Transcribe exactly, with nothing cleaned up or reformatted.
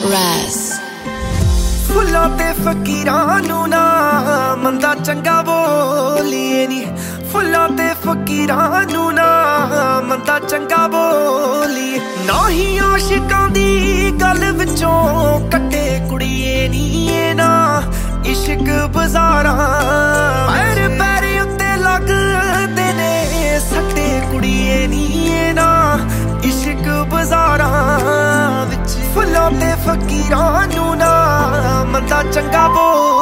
Raz फुल्लां ते फकीरां नूं ना मंदा चंगा बोलीए नी फुल्लां ते फकीरां नूं ना मंदा चंगा बोलीए ना ही आशिकां दी गल विचों कट्टे कुड़िए नी ना इश्क बाज़ारां पैर पैर उत्ते लगदे ने सट्टे कुड़िए नी ना इश्क बाज़ारां विच फुल्लां ते फकीरां नूं ना मंदा चंगा बोल